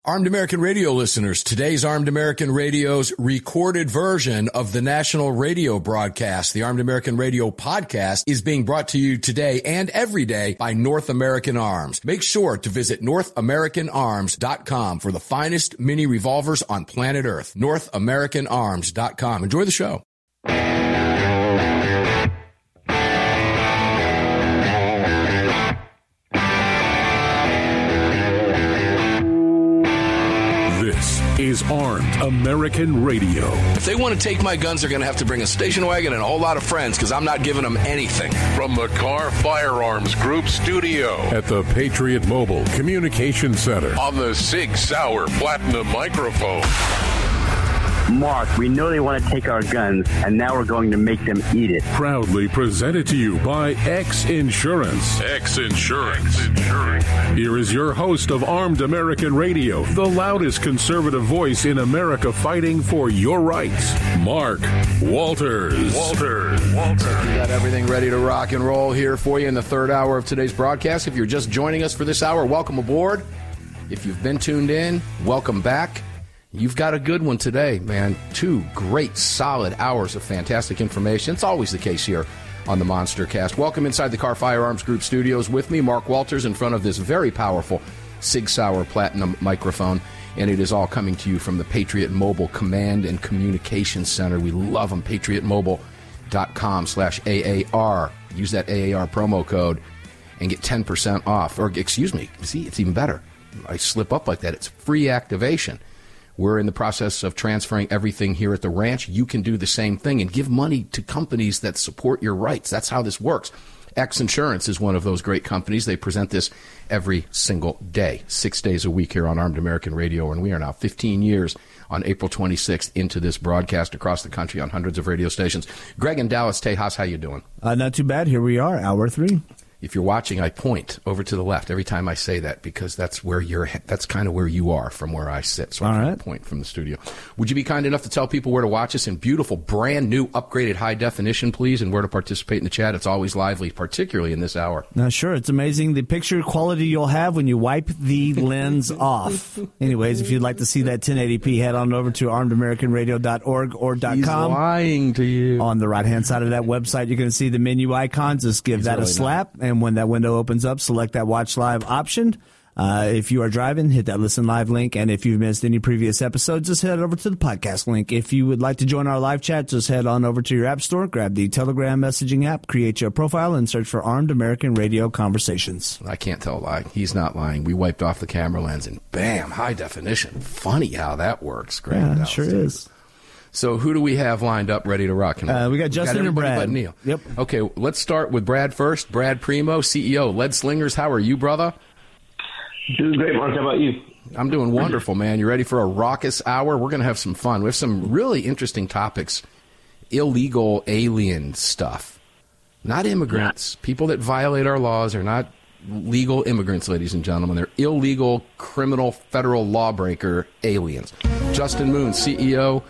Armed American Radio listeners, today's Armed American Radio's recorded version of the national radio broadcast, the Armed American Radio podcast, is being brought to you today and every day by North American Arms. Make sure to visit NorthAmericanArms.com for the finest mini revolvers on planet Earth. NorthAmericanArms.com. Enjoy the show. Is Armed American Radio. If they want to take my guns, they're going to have to bring a station wagon and a whole lot of friends because I'm not giving them anything. From the Car Firearms Group studio at the Patriot Mobile Communication Center on the Sig Sauer Platinum microphone. Mark, we know they want to take our guns, and now we're going to make them eat it. Proudly presented to you by X Insurance. X Insurance. Here is your host of Armed American Radio, the loudest conservative voice in America fighting for your rights, Mark Walters. We got everything ready to rock and roll here for you in the third hour of today's broadcast. If you're just joining us for this hour, welcome aboard. If you've been tuned in, welcome back. You've got a good one today, man. 2 great, solid hours of fantastic information. It's always the case here on the Monster Cast. Welcome inside the Car Firearms Group studios with me, Mark Walters, in front of this very powerful Sig Sauer Platinum microphone. And it is all coming to you from the Patriot Mobile Command and Communication Center. We love them. PatriotMobile.com/AAR. Use that AAR promo code and get 10% off. Or, excuse me, see, it's even better. I slip up like that. It's free activation. We're in the process of transferring everything here at the ranch. You can do the same thing and give money to companies that support your rights. That's how this works. X Insurance is one of those great companies. They present this every single day, 6 days a week here on Armed American Radio. And we are now 15 years on April 26th into this broadcast across the country on hundreds of radio stations. Greg in Dallas, Tejas, how you doing? Not too bad. Here we are, hour 3. If you're watching, I point over to the left every time I say that because that's where that's kind of where you are from where I sit. So I point from the studio. Would you be kind enough to tell people where to watch us in beautiful, brand new, upgraded high definition, please, and where to participate in the chat? It's always lively, particularly in this hour. Sure. It's amazing the picture quality you'll have when you wipe the lens off. Anyways, if you'd like to see that 1080p, head on over to armedamericanradio.org or .com. He's lying to you. On the right-hand side of that website, you're going to see the menu icons. Just give that really a slap. And when that window opens up, select that Watch Live option. If you are driving, hit that Listen Live link. And if you've missed any previous episodes, just head over to the podcast link. If you would like to join our live chat, just head on over to your app store, grab the Telegram messaging app, create your profile, and search for Armed American Radio Conversations. I can't tell a lie. He's not lying. We wiped off the camera lens and bam, high definition. Funny how that works. Great. Yeah, sure is. So who do we have lined up ready to rock and roll? We got Justin and Brad. But Neil. Yep. Okay, let's start with Brad first. Brad Primo, CEO, Lead Slingers. How are you, brother? Doing great, Mark. How about you? I'm doing wonderful, man. You ready for a raucous hour? We're going to have some fun. We have some really interesting topics. Illegal alien stuff. Not immigrants. People that violate our laws are not legal immigrants, ladies and gentlemen. They're illegal, criminal, federal lawbreaker aliens. Justin Moon, CEO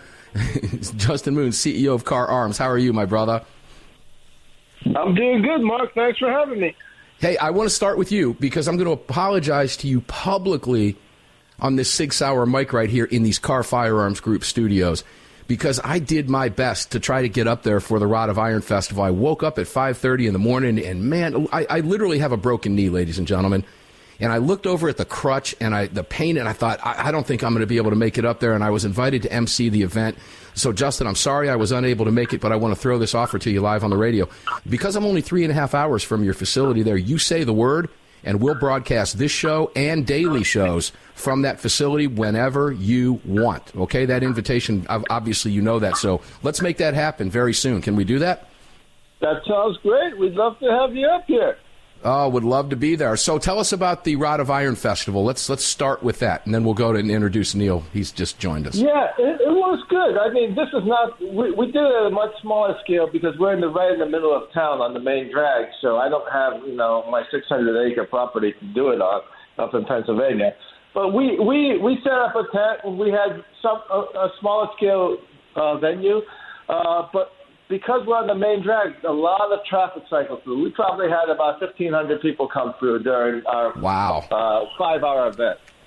of Car Arms. How are you, my brother? I'm doing good, Mark. Thanks for having me. Hey, I want to start with you because I'm going to apologize to you publicly on this Sig Sauer mic right here in these Car Firearms Group studios because I did my best to try to get up there for the Rod of Iron Festival. I woke up at 5:30 in the morning, and, man, I literally have a broken knee, ladies and gentlemen. And I looked over at the crutch and the pain, and I thought, I don't think I'm going to be able to make it up there. And I was invited to MC the event. So, Justin, I'm sorry I was unable to make it, but I want to throw this offer to you live on the radio. Because I'm only 3.5 hours from your facility there, you say the word, and we'll broadcast this show and daily shows from that facility whenever you want. Okay? That invitation, obviously you know that. So let's make that happen very soon. Can we do that? That sounds great. We'd love to have you up here. Oh, would love to be there. So tell us about the Rod of Iron Festival. Let's start with that, and then we'll go to and introduce Neil. He's just joined us. Yeah, it was good. I mean, this is not we did it at a much smaller scale because we're right in the middle of town on the main drag, so I don't have my 600-acre property to do it on up in Pennsylvania. But we set up a tent and we had a smaller scale venue, but because we're on the main drag, a lot of traffic cycled through. We probably had about 1,500 people come through during our 5-hour event.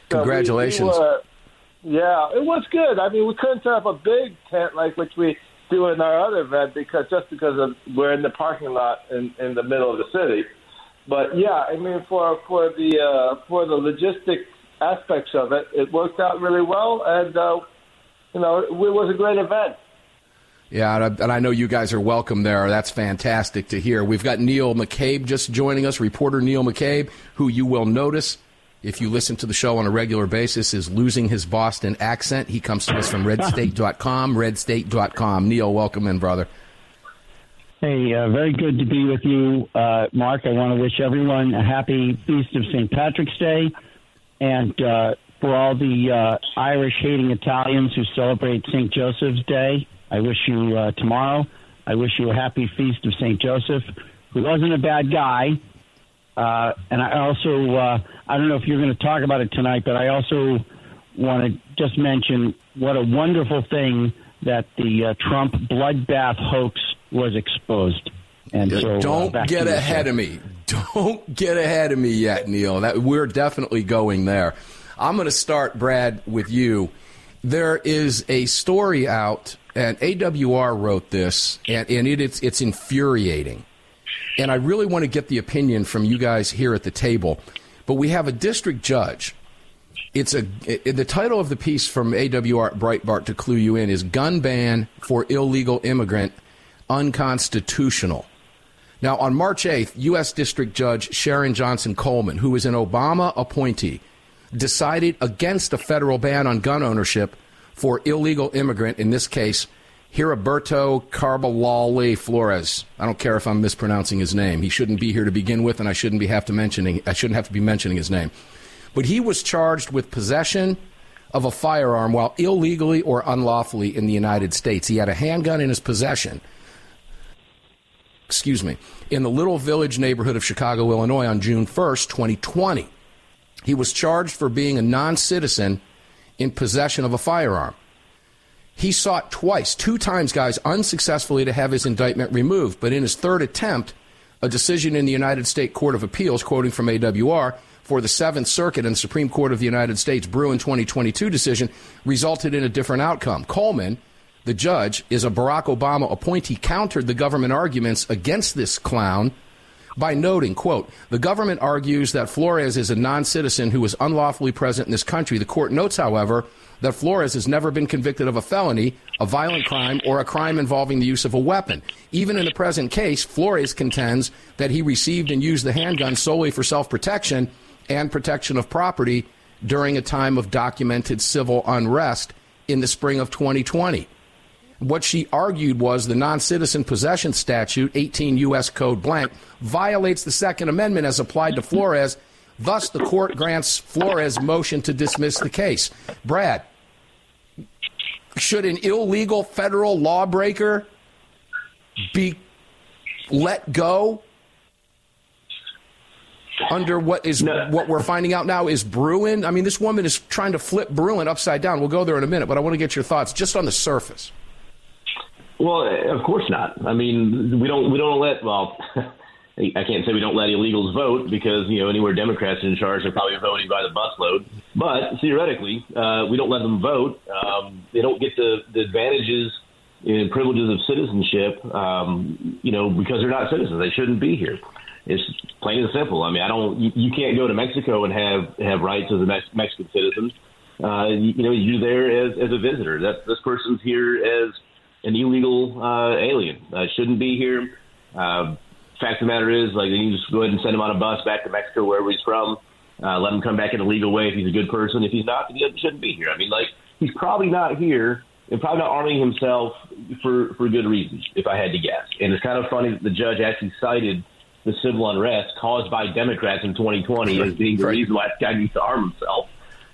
Congratulations. Yeah, it was good. I mean, we couldn't set up a big tent which we do in our other event because we're in the parking lot in the middle of the city. But yeah, I mean, for the logistic aspects of it, it worked out really well, and it was a great event. Yeah, and I know you guys are welcome there. That's fantastic to hear. We've got Neil McCabe just joining us, reporter Neil McCabe, who you will notice, if you listen to the show on a regular basis, is losing his Boston accent. He comes to us from redstate.com, redstate.com. Neil, welcome in, brother. Hey, very good to be with you, Mark. I want to wish everyone a happy Feast of St. Patrick's Day. And for all the Irish-hating Italians who celebrate St. Joseph's Day, I wish you tomorrow. I wish you a happy Feast of St. Joseph, who wasn't a bad guy. And I also, I don't know if you're going to talk about it tonight, but I also want to just mention what a wonderful thing that the Trump bloodbath hoax was exposed. And so don't get ahead of me. Don't get ahead of me yet, Neil. We're definitely going there. I'm going to start, Brad, with you. There is a story out, and AWR wrote this, and it's infuriating. And I really want to get the opinion from you guys here at the table. But we have a district judge. The title of the piece from AWR Breitbart, to clue you in, is Gun Ban for Illegal Immigrant Unconstitutional. Now, on March 8th, U.S. District Judge Sharon Johnson Coleman, who is an Obama appointee, decided against a federal ban on gun ownership for illegal immigrant, in this case, Heriberto Carballalli Flores. I don't care if I'm mispronouncing his name. He shouldn't be here to begin with, and I shouldn't have to be mentioning his name. But he was charged with possession of a firearm while illegally or unlawfully in the United States. He had a handgun in his possession, in the Little Village neighborhood of Chicago, Illinois on June 1st, 2020. He was charged for being a non-citizen in possession of a firearm. He sought two times, guys, unsuccessfully to have his indictment removed. But in his third attempt, a decision in the United States Court of Appeals, quoting from AWR, for the Seventh Circuit and Supreme Court of the United States Bruin 2022 decision resulted in a different outcome. Coleman, the judge, is a Barack Obama appointee, countered the government arguments against this clown by noting, quote, the government argues that Flores is a non-citizen who is unlawfully present in this country. The court notes, however, that Flores has never been convicted of a felony, a violent crime, or a crime involving the use of a weapon. Even in the present case, Flores contends that he received and used the handgun solely for self-protection and protection of property during a time of documented civil unrest in the spring of 2020. What she argued was the non-citizen possession statute, 18 U.S. Code blank, violates the Second Amendment as applied to Flores. Thus, the court grants Flores motion to dismiss the case. Brad, should an illegal federal lawbreaker be let go under what we're finding out now is Bruin? I mean, this woman is trying to flip Bruin upside down. We'll go there in a minute, but I want to get your thoughts just on the surface. Well, of course not. I mean, we don't let, well, I can't say we don't let illegals vote because, anywhere Democrats are in charge, they're probably voting by the busload. But theoretically, we don't let them vote. They don't get the advantages and privileges of citizenship, because they're not citizens. They shouldn't be here. It's plain and simple. I mean, you can't go to Mexico and have rights as a Mexican citizen. You're there as a visitor. This person's here as an illegal alien. Shouldn't be here. Fact of the matter is, they need to just go ahead and send him on a bus back to Mexico, wherever he's from. Let him come back in a legal way if he's a good person. If he's not, he shouldn't be here. I mean, he's probably not here and probably not arming himself for good reasons, if I had to guess. And it's kind of funny that the judge actually cited the civil unrest caused by Democrats in 2020 as being the reason why this guy needs to arm himself.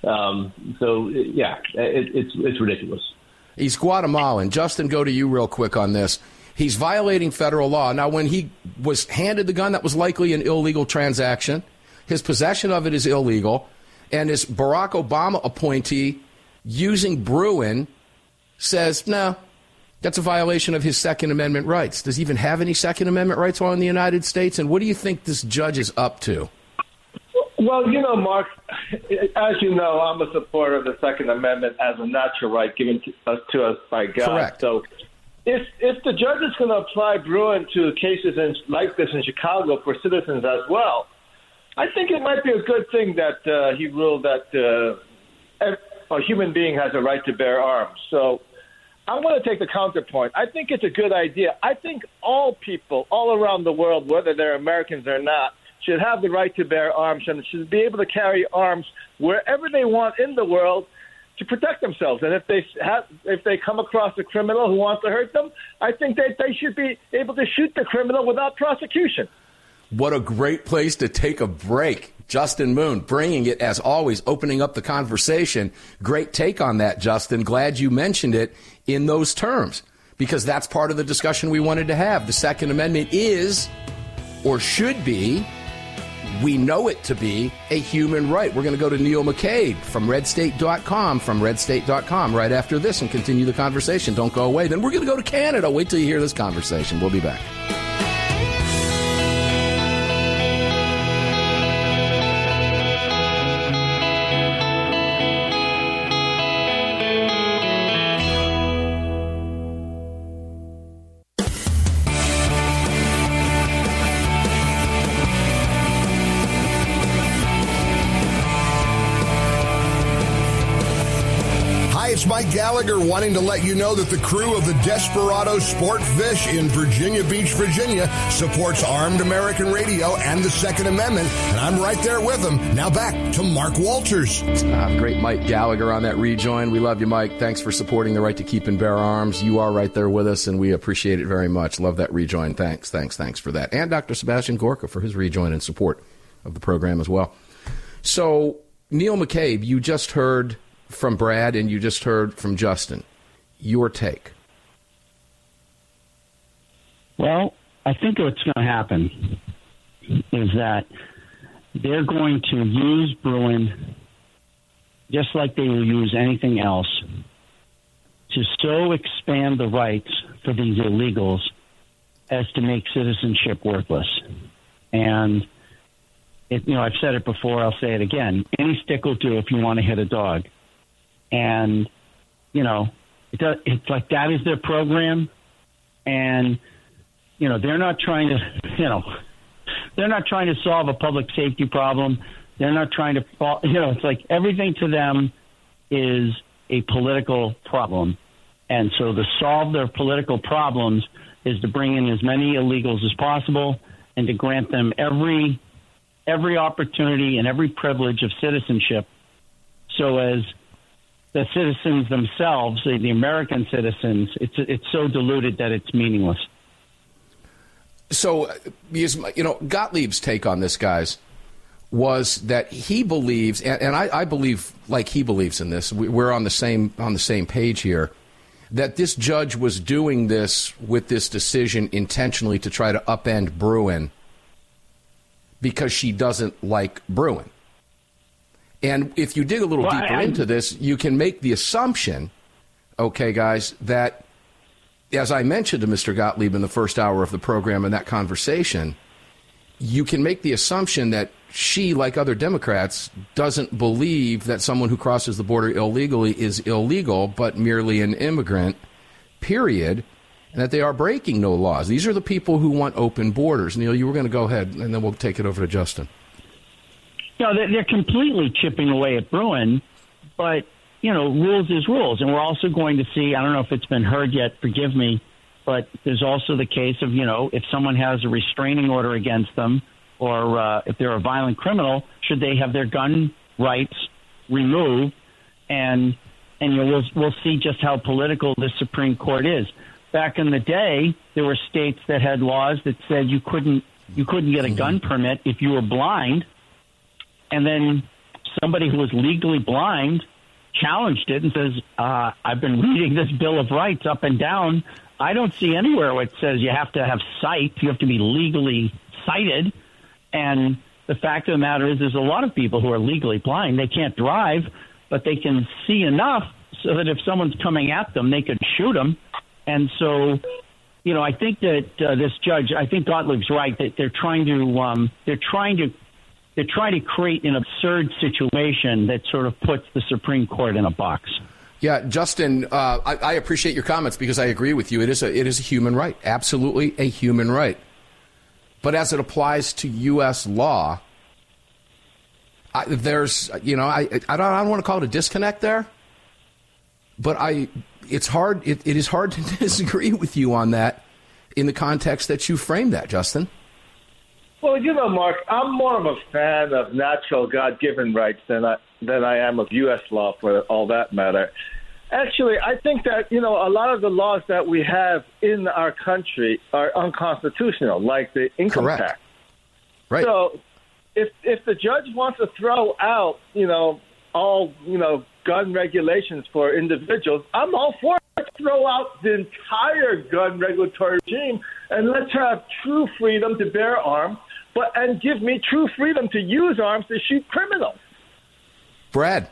It's ridiculous. He's Guatemalan. Justin, go to you real quick on this. He's violating federal law. Now, when he was handed the gun, that was likely an illegal transaction. His possession of it is illegal. And his Barack Obama appointee, using Bruin, says, no, that's a violation of his Second Amendment rights. Does he even have any Second Amendment rights while in the United States? And what do you think this judge is up to? Well, Mark, as you know, I'm a supporter of the Second Amendment as a natural right given to us by God. Correct. So if the judge is going to apply Bruen to cases like this in Chicago for citizens as well, I think it might be a good thing that he ruled that a human being has a right to bear arms. So I want to take the counterpoint. I think it's a good idea. I think all people all around the world, whether they're Americans or not, should have the right to bear arms and should be able to carry arms wherever they want in the world to protect themselves. And if they come across a criminal who wants to hurt them, I think that they should be able to shoot the criminal without prosecution. What a great place to take a break. Justin Moon, bringing it, as always, opening up the conversation. Great take on that, Justin. Glad you mentioned it in those terms, because that's part of the discussion we wanted to have. The Second Amendment is, or should be, we know it to be, a human right. We're going to go to Neil McCabe from redstate.com, right after this, and continue the conversation. Don't go away. Then we're going to go to Canada. Wait till you hear this conversation. We'll be back. Mike Gallagher wanting to let you know that the crew of the Desperado Sport Fish in Virginia Beach, Virginia supports Armed American Radio and the Second Amendment, and I'm right there with them. Now back to Mark Walters. Great Mike Gallagher on that rejoin. We love you, Mike. Thanks for supporting the right to keep and bear arms. You are right there with us, and we appreciate it very much. Love that rejoin. Thanks for that. And Dr. Sebastian Gorka for his rejoin and support of the program as well. So, Neil McCabe, you just heard from Brad, and you just heard from Justin. Your take? Well, I think what's going to happen is that they're going to use Bruen just like they will use anything else to so expand the rights for these illegals as to make citizenship worthless. And, I've said it before, I'll say it again. Any stick will do if you want to hit a dog. And, it's like that is their program. And, they're not trying to solve a public safety problem. They're not trying to, it's like everything to them is a political problem. And so to solve their political problems is to bring in as many illegals as possible and to grant them every opportunity and every privilege of citizenship so as the citizens themselves, the American citizens, it's so diluted that it's meaningless. So, Gottlieb's take on this, guys, was that he believes, and I believe like he believes in this. We're on the same page here. That this judge was doing this with this decision intentionally to try to upend Bruen because she doesn't like Bruen. And if you dig a little deeper into this, you can make the assumption, okay, guys, that, as I mentioned to Mr. Gottlieb in the first hour of the program in that conversation, you can make the assumption that she, like other Democrats, doesn't believe that someone who crosses the border illegally is illegal, but merely an immigrant, period, and that they are breaking no laws. These are the people who want open borders. Neil, you were going to go ahead, and then we'll take it over to Justin. They're completely chipping away at Bruen, but, rules is rules. And we're also going to see, I don't know if it's been heard yet, forgive me, but there's also the case of, if someone has a restraining order against them or if they're a violent criminal, should they have their gun rights removed? And we'll see just how political this Supreme Court is. Back in the day, there were states that had laws that said you couldn't get a gun permit if you were blind. And then somebody who was legally blind challenged it and says, I've been reading this Bill of Rights up and down. I don't see anywhere where it says you have to have sight. You have to be legally sighted. And the fact of the matter is there's a lot of people who are legally blind. They can't drive, but they can see enough so that if someone's coming at them, they could shoot them. And so, I think that this judge, I think Gottlieb's right, that they're trying to they're trying to create an absurd situation that sort of puts the Supreme Court in a box. Yeah, Justin, I appreciate your comments because I agree with you. It is a human right, absolutely a human right. But as it applies to U.S. law, there's, I don't want to call it a disconnect there, but it's hard. It is hard to disagree with you on that in the context that you framed that, Justin. Well, Mark, I'm more of a fan of natural God-given rights than I am of U.S. law, for all that matter. Actually, I think that, a lot of the laws that we have in our country are unconstitutional, like the income tax. Right. So if the judge wants to throw out, all, gun regulations for individuals, I'm all for it. Let's throw out the entire gun regulatory regime and let's have true freedom to bear arms, and give me true freedom to use arms to shoot criminals. Brad.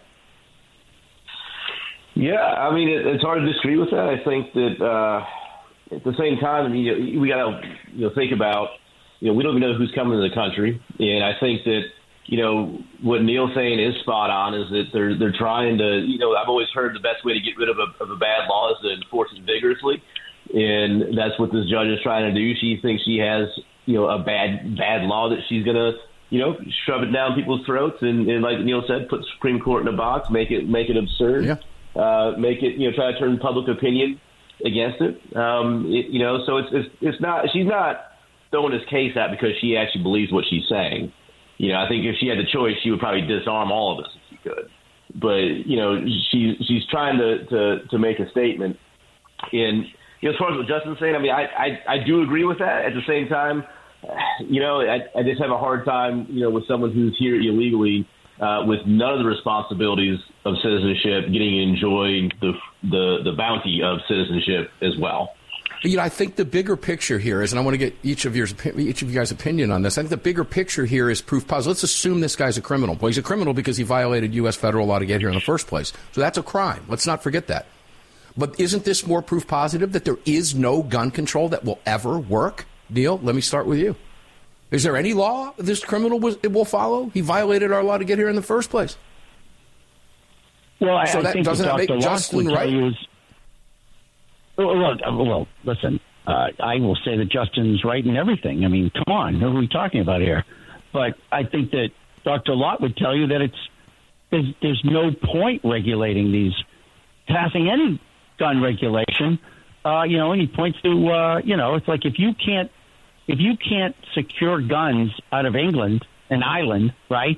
Yeah, I mean, it's hard to disagree with that. I think that at the same time, we got to think about, we don't even know who's coming to the country, and I think that what Neil's saying is spot on. Is that they're trying to, I've always heard the best way to get rid of a bad law is to enforce it vigorously, and that's what this judge is trying to do. She thinks she has a bad law that she's gonna shove it down people's throats, and like Neil said, put the Supreme Court in a box, make it absurd. Yeah. Make it, try to turn public opinion against it. So it's not, she's not throwing his case out because she actually believes what she's saying. I think if she had the choice, she would probably disarm all of us if she could. But, she's trying to make a statement. And, as far as what Justin's saying, I mean, I do agree with that. At the same time, I just have a hard time, with someone who's here illegally, with none of the responsibilities of citizenship, getting to enjoy the bounty of citizenship as well. I think the bigger picture here is, and I want to get each of you guys' opinion on this. I think the bigger picture here is proof positive. Let's assume this guy's a criminal. Well, he's a criminal because he violated U.S. federal law to get here in the first place. So that's a crime. Let's not forget that. But isn't this more proof positive that there is no gun control that will ever work? Neil, let me start with you. Is there any law this criminal will follow? He violated our law to get here in the first place. Well, I think doesn't that make Justin right? Well, listen, I will say that Justin's right in everything. I mean, come on, who are we talking about here? But I think that Dr. Lott would tell you that there's no point regulating these, passing any gun regulation. And he points to, it's like if you can't secure guns out of England, an island, right?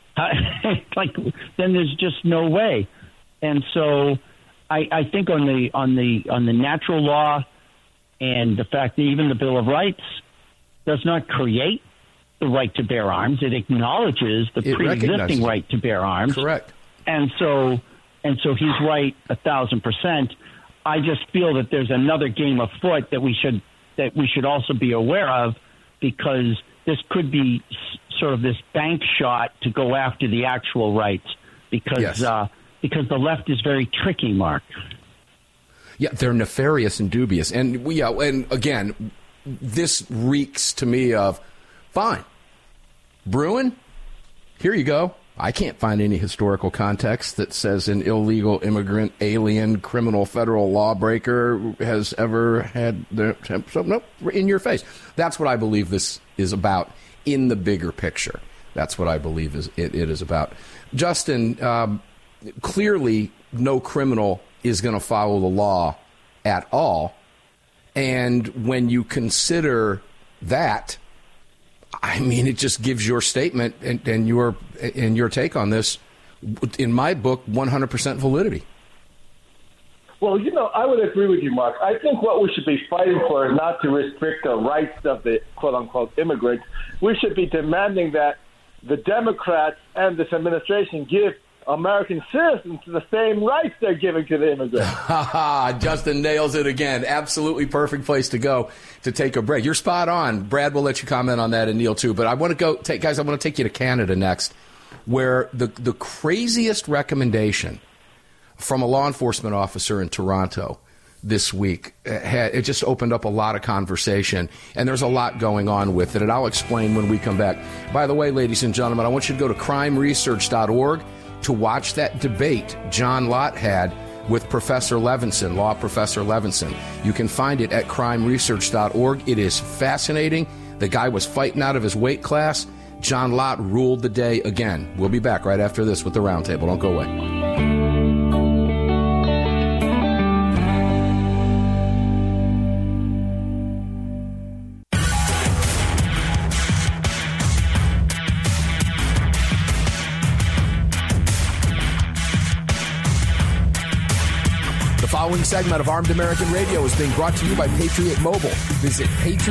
Then there's just no way. And so I think on the natural law and the fact that even the Bill of Rights does not create the right to bear arms, it acknowledges the pre-existing right to bear arms. Correct. And so he's right 1,000%. I just feel that there's another game afoot that we should also be aware of, because this could be sort of this bank shot to go after the actual rights, because the left is very tricky, Mark. Yeah, they're nefarious and dubious. And again, this reeks to me of, fine, Bruin, here you go. I can't find any historical context that says an illegal immigrant, alien, criminal, federal lawbreaker has ever had nope, in your face. That's what I believe this is about in the bigger picture. That's what I believe it is about. Justin, clearly no criminal is going to follow the law at all. And when you consider that, I mean, it just gives your statement and your take on this, in my book, 100% validity. Well, I would agree with you, Mark. I think what we should be fighting for is not to restrict the rights of the quote-unquote immigrants. We should be demanding that the Democrats and this administration give American citizens the same rights they're giving to the immigrants. Justin nails it again. Absolutely perfect place to go to take a break. You're spot on. Brad will let you comment on that, and Neil too. But I want to guys, I want to take you to Canada next, where the craziest recommendation from a law enforcement officer in Toronto this week. It just opened up a lot of conversation, and there's a lot going on with it, and I'll explain when we come back. By the way, ladies and gentlemen, I want you to go to crimeresearch.org to watch that debate John Lott had with Professor Levinson, Law Professor Levinson. You can find it at crimeresearch.org. It is fascinating. The guy was fighting out of his weight class. John Lott ruled the day again. We'll be back right after this with the Roundtable. Don't go away. The following segment of Armed American Radio is being brought to you by Patriot Mobile. Visit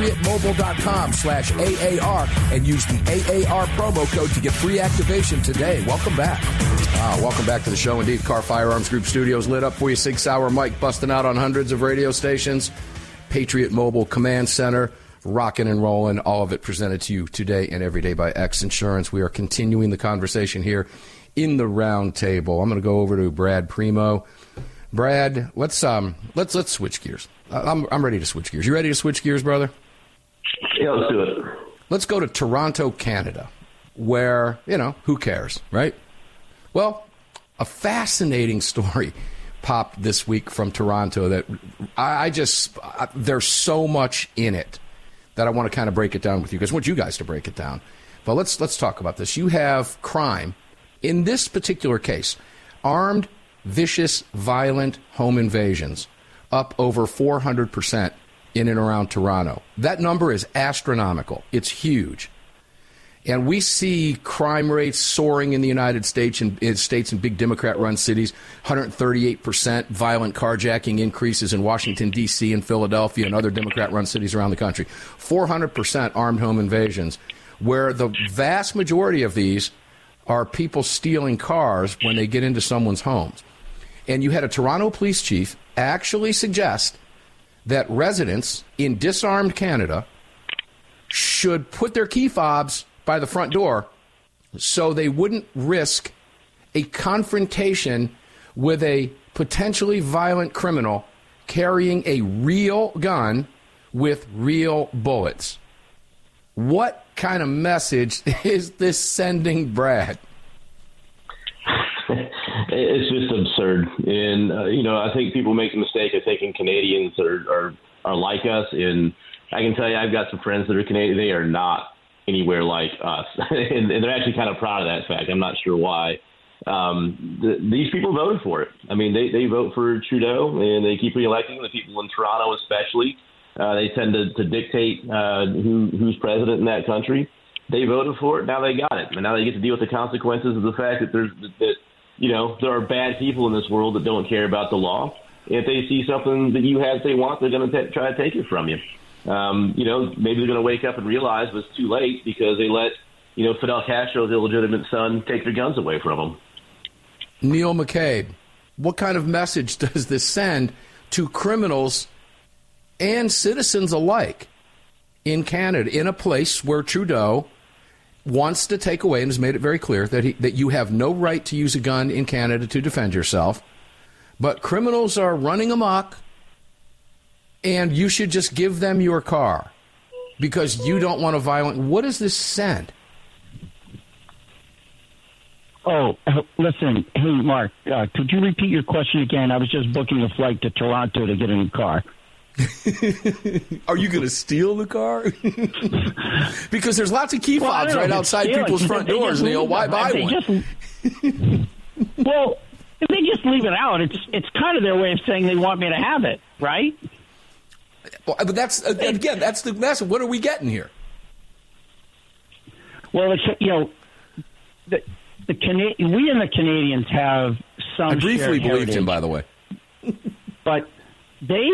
patriotmobile.com/AAR and use the AAR promo code to get free activation today. Welcome back. Welcome back to the show. Indeed, Car Firearms Group Studios lit up for you. 6 Hour Mike busting out on hundreds of radio stations. Patriot Mobile Command Center, rocking and rolling. All of it presented to you today and every day by X Insurance. We are continuing the conversation here in the Roundtable. I'm going to go over to Brad Primo. Brad, let's switch gears. I'm ready to switch gears. You ready to switch gears, brother? Yeah, let's do it. Let's go to Toronto, Canada, where, who cares, right? Well, a fascinating story popped this week from Toronto that there's so much in it that I want to kind of break it down with you, because I want you guys to break it down. But let's talk about this. You have crime. In this particular case, armed, vicious, violent home invasions up over 400% in and around Toronto. That number is astronomical. It's huge. And we see crime rates soaring in the United States and big Democrat-run cities, 138% violent carjacking increases in Washington, D.C. and Philadelphia and other Democrat-run cities around the country. 400% armed home invasions, where the vast majority of these are people stealing cars when they get into someone's homes. And you had a Toronto police chief actually suggest that residents in disarmed Canada should put their key fobs by the front door so they wouldn't risk a confrontation with a potentially violent criminal carrying a real gun with real bullets. What kind of message is this sending, Brad? It's just absurd. And, I think people make the mistake of thinking Canadians are like us. And I can tell you, I've got some friends that are Canadian. They are not anywhere like us. and they're actually kind of proud of that fact. I'm not sure why. These people voted for it. I mean, they vote for Trudeau, and they keep reelecting. The people in Toronto especially, they tend to dictate who's president in that country. They voted for it. Now they got it. And now they get to deal with the consequences of the fact that there are bad people in this world that don't care about the law. If they see something that you have they want, they're going to try to take it from you. Maybe they're going to wake up and realize it's too late because they let, Fidel Castro's illegitimate son take their guns away from them. Neil McCabe, what kind of message does this send to criminals and citizens alike in Canada, in a place where Trudeau wants to take away and has made it very clear that you have no right to use a gun in Canada to defend yourself, but criminals are running amok and you should just give them your car because you don't want a violent... What does this send? Oh, listen. Hey, Mark, could you repeat your question again? I was just booking a flight to Toronto to get a new car. Are you going to steal the car? Because there's lots of key fobs right outside people's front doors, Neil. Why buy one? Well, if they just leave it out, it's kind of their way of saying they want me to have it, right? Well, but that's the message. What are we getting here? Well, we and the Canadians have some. I briefly believed him, by the way. But they,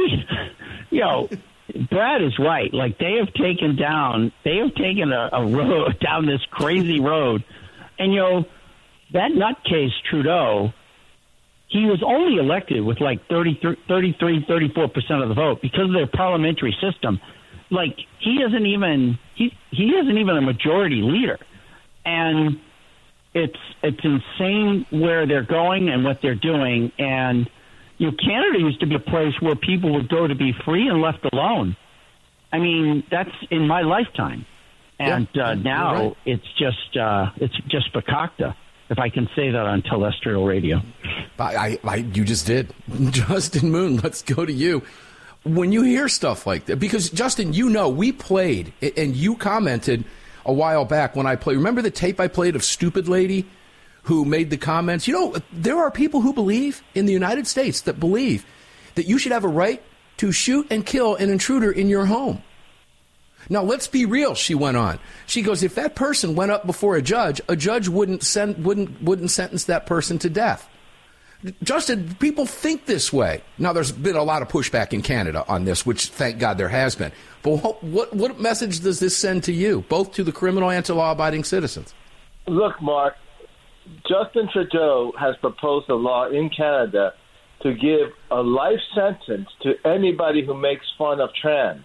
Brad is right. Like they have taken a road down this crazy road, and that nutcase Trudeau, he was only elected with like 34% of the vote because of their parliamentary system. Like he isn't even a majority leader, and it's insane where they're going and what they're doing. And Canada used to be a place where people would go to be free and left alone. I mean, that's in my lifetime. And now right. It's just fakakta, if I can say that on terrestrial radio. You just did. Justin Moon, let's go to you. When you hear stuff like that, because, Justin, we played, and you commented a while back when I played. Remember the tape I played of Stupid Lady who made the comments? There are people who believe in the United States that believe that you should have a right to shoot and kill an intruder in your home. Now, let's be real, she went on. She goes, if that person went up before a judge wouldn't sentence that person to death. Justin, people think this way. Now, there's been a lot of pushback in Canada on this, which, thank God, there has been. But what message does this send to you, both to the criminal and to law-abiding citizens? Look, Mark, Justin Trudeau has proposed a law in Canada to give a life sentence to anybody who makes fun of trans.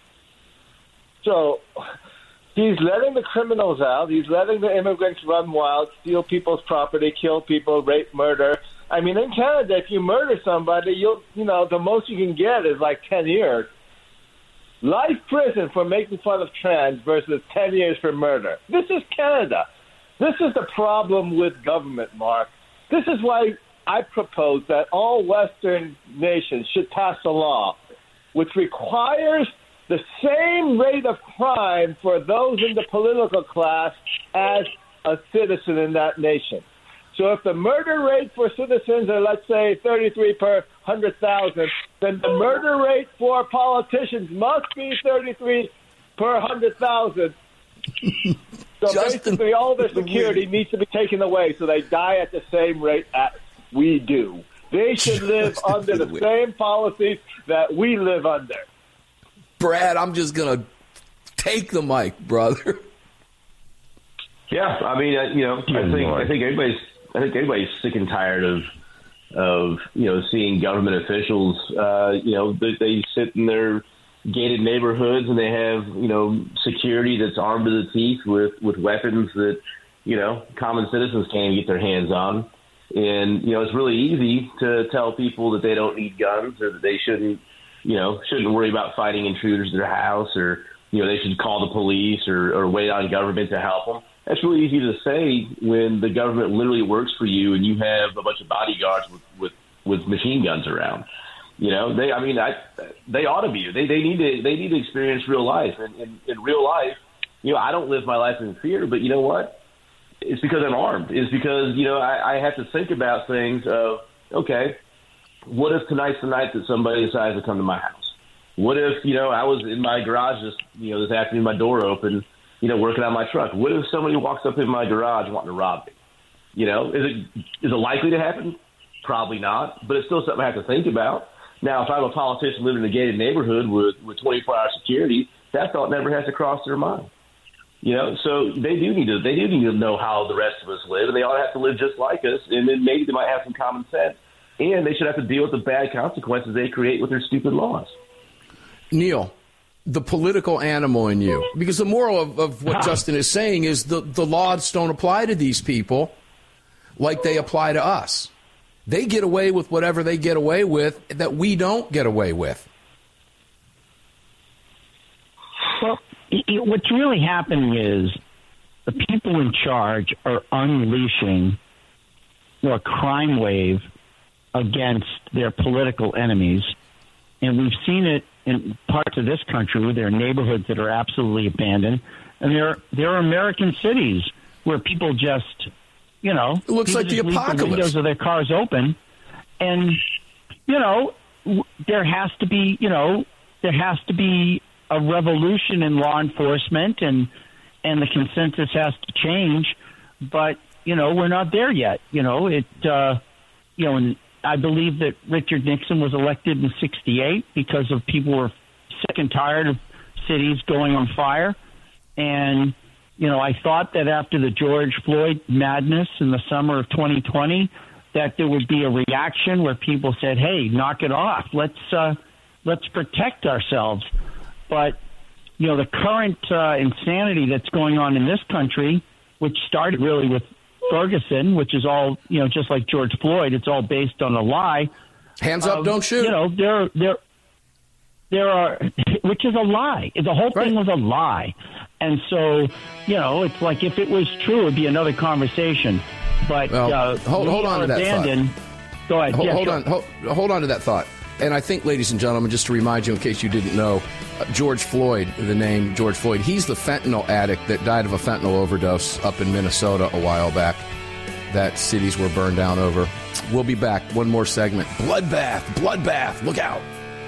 So he's letting the criminals out. He's letting the immigrants run wild, steal people's property, kill people, rape, murder. I mean, in Canada, if you murder somebody, the most you can get is like 10 years. Life prison for making fun of trans versus 10 years for murder. This is Canada. This is the problem with government, Mark. This is why I propose that all Western nations should pass a law which requires the same rate of crime for those in the political class as a citizen in that nation. So if the murder rate for citizens are, let's say, 33 per 100,000, then the murder rate for politicians must be 33 per 100,000. So basically all their security needs to be taken away so they die at the same rate as we do. They should live under the same policies that we live under. Brad, I'm just going to take the mic, brother. Yeah, I mean, I think everybody's sick and tired of seeing government officials. They sit in their gated neighborhoods and they have security that's armed to the teeth with weapons that common citizens can't get their hands on. And it's really easy to tell people that they don't need guns or that they shouldn't worry about fighting intruders at their house, or they should call the police or wait on government to help them. That's really easy to say when the government literally works for you and you have a bunch of bodyguards with machine guns around. They ought to be. They need to experience real life. And in real life, I don't live my life in fear. But you know what? It's because I'm armed. It's because I have to think about things of, okay, what if tonight's the night that somebody decides to come to my house? What if I was in my garage this afternoon, my door open, working on my truck? What if somebody walks up in my garage wanting to rob me? Is it likely to happen? Probably not, but it's still something I have to think about. Now, if I'm a politician living in a gated neighborhood with 24-hour security, that thought never has to cross their mind. So they do need to know how the rest of us live, and they ought to have to live just like us, and then maybe they might have some common sense, and they should have to deal with the bad consequences they create with their stupid laws. Neil, the political animal in you, because the moral of what Justin is saying is the laws don't apply to these people like they apply to us. They get away with whatever they get away with that we don't get away with. Well, what's really happening is the people in charge are unleashing a crime wave against their political enemies. And we've seen it in parts of this country where there are neighborhoods that are absolutely abandoned. And there are American cities where people just, it looks like the apocalypse. The windows of their cars open. And, there has to be a revolution in law enforcement, and the consensus has to change. But, we're not there yet. And I believe that Richard Nixon was elected in 1968 because of people were sick and tired of cities going on fire. And, I thought that after the George Floyd madness in the summer of 2020, that there would be a reaction where people said, hey, knock it off. Let's protect ourselves. But, the current insanity that's going on in this country, which started really with Ferguson, which is all, just like George Floyd, it's all based on a lie. Hands up, don't shoot. You know, there are, which is a lie. The whole thing was a lie. And so, you know, it's like if it was true, it would be another conversation. But hold on to that thought. Go ahead. Hold on to that thought. And I think, ladies and gentlemen, just to remind you in case you didn't know, George Floyd, the name George Floyd, he's the fentanyl addict that died of a fentanyl overdose up in Minnesota a while back that cities were burned down over. We'll be back. One more segment. Bloodbath. Look out.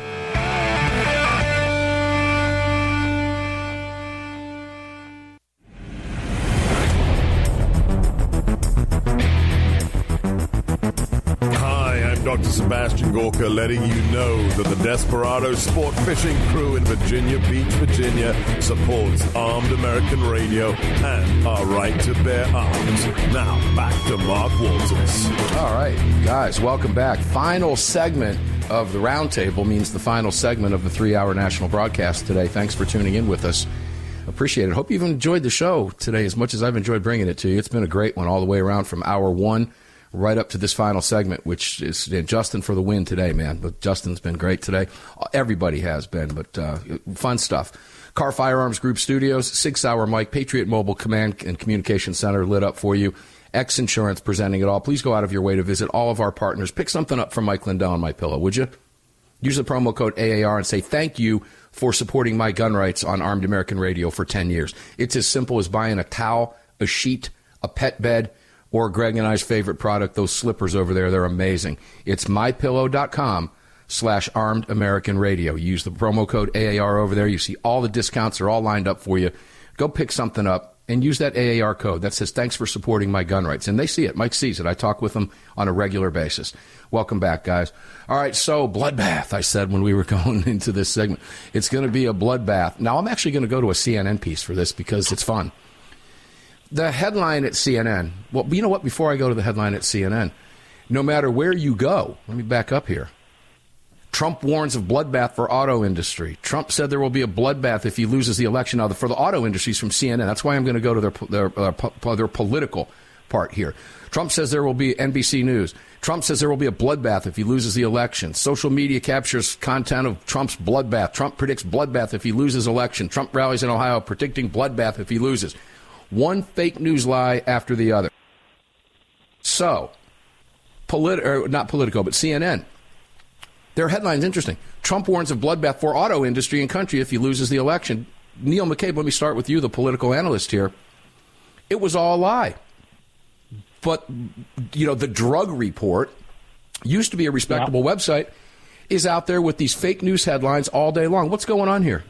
Dr. Sebastian Gorka letting you know that the Desperado Sport Fishing Crew in Virginia Beach, Virginia supports Armed American Radio and our right to bear arms. Now, back to Mark Walters. All right, guys, welcome back. Final segment of the roundtable means the final segment of the 3-hour national broadcast today. Thanks for tuning in with us. Appreciate it. Hope you've enjoyed the show today as much as I've enjoyed bringing it to you. It's been a great one all the way around from hour one right up to this final segment, which is Justin for the win today, man. But Justin's been great today. Everybody has been, but fun stuff. Car Firearms Group Studios, 6-hour mic, Patriot Mobile Command and Communication Center lit up for you. X Insurance presenting it all. Please go out of your way to visit all of our partners. Pick something up from Mike Lindell and MyPillow, would you? Use the promo code AAR and say thank you for supporting my gun rights on Armed American Radio for 10 years. It's as simple as buying a towel, a sheet, a pet bed, or Greg and I's favorite product, those slippers over there. They're amazing. It's mypillow.com/Armed American Radio. Use the promo code AAR over there. You see all the discounts are all lined up for you. Go pick something up and use that AAR code that says, thanks for supporting my gun rights. And they see it. Mike sees it. I talk with them on a regular basis. Welcome back, guys. All right, so bloodbath, I said when we were going into this segment. It's going to be a bloodbath. Now, I'm actually going to go to a CNN piece for this because it's fun. The headline at CNN, well, you know what? Before I go to the headline at CNN, no matter where you go, let me back up here. Trump warns of bloodbath for auto industry. Trump said there will be a bloodbath if he loses the election. Now, for the auto industries from CNN, that's why I'm going to go to their political part here. Trump says there will be NBC News. Trump says there will be a bloodbath if he loses the election. Social media captures content of Trump's bloodbath. Trump predicts bloodbath if he loses election. Trump rallies in Ohio predicting bloodbath if he loses. One fake news lie after the other. So, not Politico, but CNN. Their headline's interesting. Trump warns of bloodbath for auto industry and country if he loses the election. Neil McCabe, let me start with you, the political analyst here. It was all a lie. But, you know, the Drug Report used to be a respectable website, is out there with these fake news headlines all day long. What's going on here?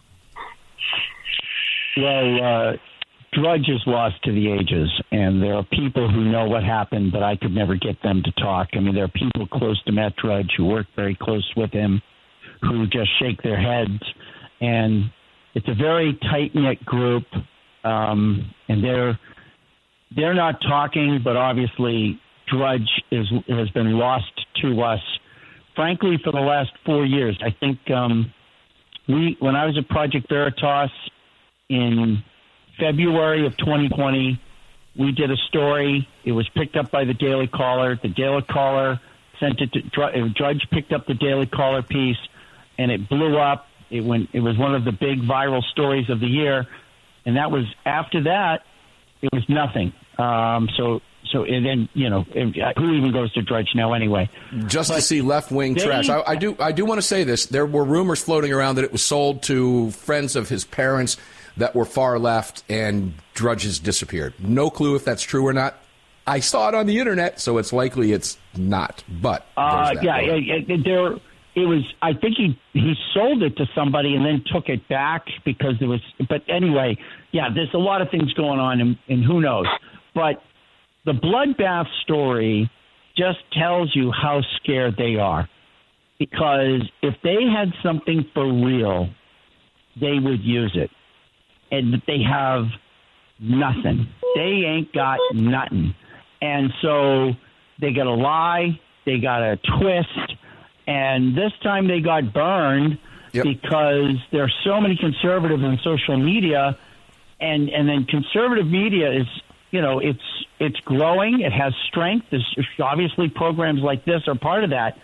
Well, Drudge is lost to the ages, and there are people who know what happened, but I could never get them to talk. I mean, there are people close to Matt Drudge who work very close with him, who just shake their heads, and it's a very tight-knit group, and they're not talking, but obviously Drudge has been lost to us, frankly, for the last 4 years. I think when I was at Project Veritas in February of 2020, we did a story. It was picked up by the Daily Caller. The Daily Caller sent it to Drudge, picked up the Daily Caller piece, and it blew up. It was one of the big viral stories of the year, and that was after that. It was nothing. So and then, you know, who even goes to Drudge now anyway? Just to see left-wing trash. I do want to say this. There were rumors floating around that it was sold to friends of his parents that were far left, and Drudge has disappeared. No clue if that's true or not. I saw it on the internet, so it's likely it's not. But it was. I think he sold it to somebody and then took it back because there was. But anyway, there's a lot of things going on, and who knows. But the bloodbath story just tells you how scared they are, because if they had something for real, they would use it. And they have nothing. They ain't got nothing. And so they got a lie, they got a twist, and this time they got burned because there are so many conservatives on social media, and then conservative media is, you know, it's growing, it has strength. There's obviously programs like this are part of that.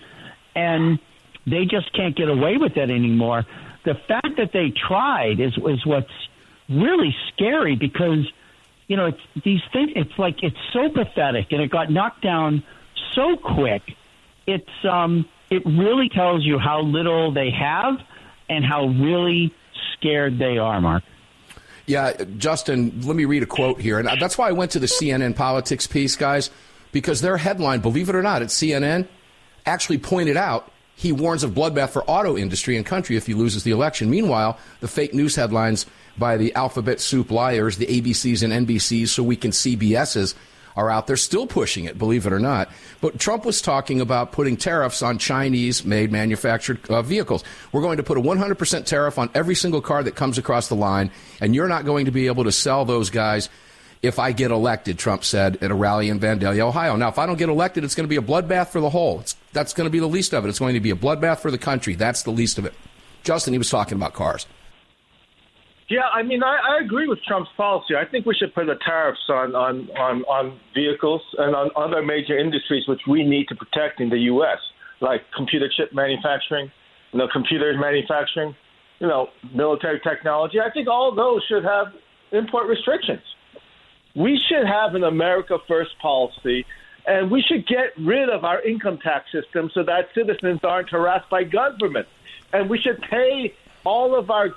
and they just can't get away with it anymore. The fact that they tried is what's really scary, because it's these things. It's like it's so pathetic, and it got knocked down so quick. It really tells you how little they have and how really scared they are, Mark. Yeah, Justin, let me read a quote here. And that's why I went to the CNN politics piece, guys, because their headline, believe it or not, at CNN actually pointed out he warns of bloodbath for auto industry and country if he loses the election. Meanwhile, the fake news headlines by the alphabet soup liars, the ABCs and NBCs, so we can CBSs, are out there still pushing it, believe it or not. But Trump was talking about putting tariffs on Chinese-made manufactured vehicles. We're going to put a 100% tariff on every single car that comes across the line, and you're not going to be able to sell those guys if I get elected, Trump said at a rally in Vandalia, Ohio. Now, if I don't get elected, it's going to be a bloodbath for the whole. That's going to be the least of it. It's going to be a bloodbath for the country. That's the least of it. Justin, he was talking about cars. Yeah, I mean, I agree with Trump's policy. I think we should put the tariffs on vehicles and on other major industries which we need to protect in the U.S., like computer chip manufacturing, computer manufacturing, military technology. I think all those should have import restrictions. We should have an America First policy, and we should get rid of our income tax system so that citizens aren't harassed by government. And we should pay all of our,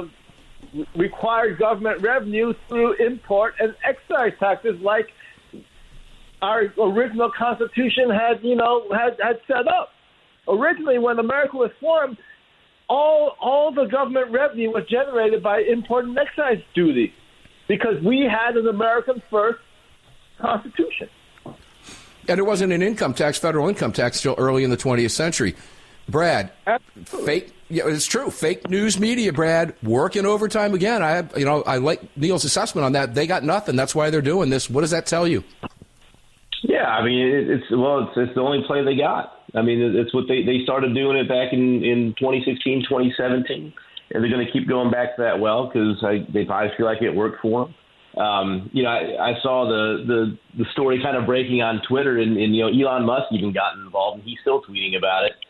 required government revenue through import and excise taxes like our original Constitution had set up. Originally, when America was formed, all the government revenue was generated by import and excise duty because we had an American First Constitution. And there wasn't an income tax, federal income tax, till early in the 20th century. Brad, it's true. Fake news media, Brad, working overtime again. I like Neil's assessment on that. They got nothing. That's why they're doing this. What does that tell you? Yeah, I mean, it's the only play they got. I mean, it's what they started doing it back in 2016, 2017, and they're going to keep going back to that well because they probably feel like it worked for them. I saw the story kind of breaking on Twitter, and Elon Musk even got involved, and he's still tweeting about it.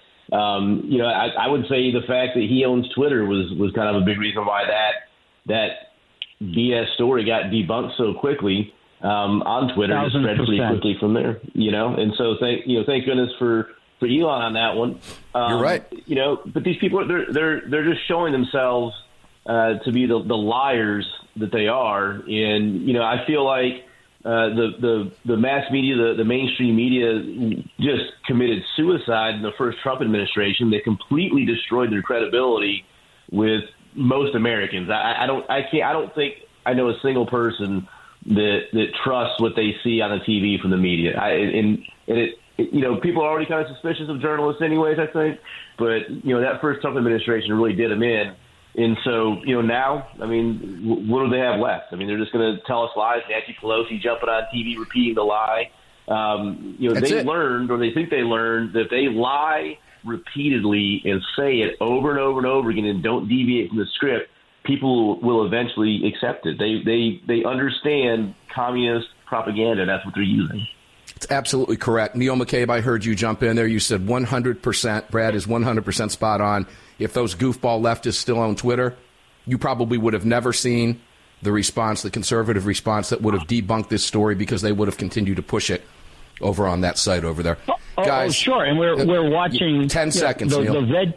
I would say the fact that he owns Twitter was kind of a big reason why that BS story got debunked so quickly on Twitter. It spread pretty quickly from there, and so thank goodness for Elon on that one. You're right. But these people they're just showing themselves to be the liars that they are, and I feel like the mass media, the mainstream media, just committed suicide in the first Trump administration. They completely destroyed their credibility with most Americans. I don't think I know a single person that trusts what they see on the TV from the media. People are already kind of suspicious of journalists, anyways. I think, but that first Trump administration really did them in. And so, now, I mean, what do they have left? I mean, they're just going to tell us lies. Nancy Pelosi jumping on TV, repeating the lie. Learned, or they think they learned, that if they lie repeatedly and say it over and over and over again and don't deviate from the script, people will eventually accept it. They understand communist propaganda. That's what they're using. It's absolutely correct. Neil McCabe, I heard you jump in there. You said 100%. Brad is 100% spot on. If those goofball leftists still own Twitter, you probably would have never seen the response, the conservative response that would have debunked this story because they would have continued to push it over on that site over there. Guys, sure. And we're watching 10 seconds, the red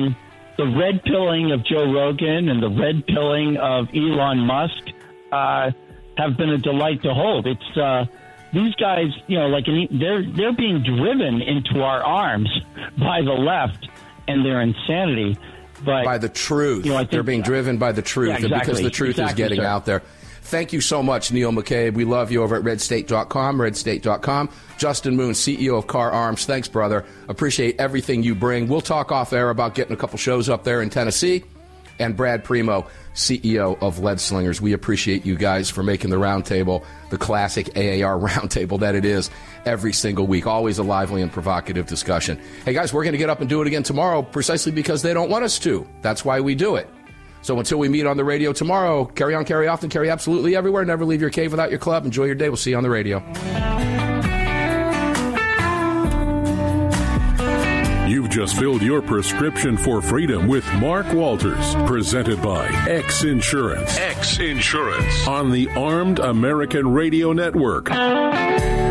pilling of Joe Rogan and the red pilling of Elon Musk have been a delight to hold. It's these guys, they're being driven into our arms by the left and their insanity. But by the truth. They're being driven by the truth, yeah, exactly, because the truth is getting out there. Thank you so much, Neil McCabe. We love you over at redstate.com, redstate.com. Justin Moon, CEO of Car Arms. Thanks, brother. Appreciate everything you bring. We'll talk off air about getting a couple shows up there in Tennessee. And Brad Primo, CEO of Lead Slingers. We appreciate you guys for making the roundtable the classic AAR roundtable that it is every single week. Always a lively and provocative discussion. Hey, guys, we're going to get up and do it again tomorrow precisely because they don't want us to. That's why we do it. So until we meet on the radio tomorrow, carry on, carry often, carry absolutely everywhere. Never leave your cave without your club. Enjoy your day. We'll see you on the radio. You've just filled your prescription for freedom with Mark Walters, presented by X Insurance. X Insurance. On the Armed American Radio Network.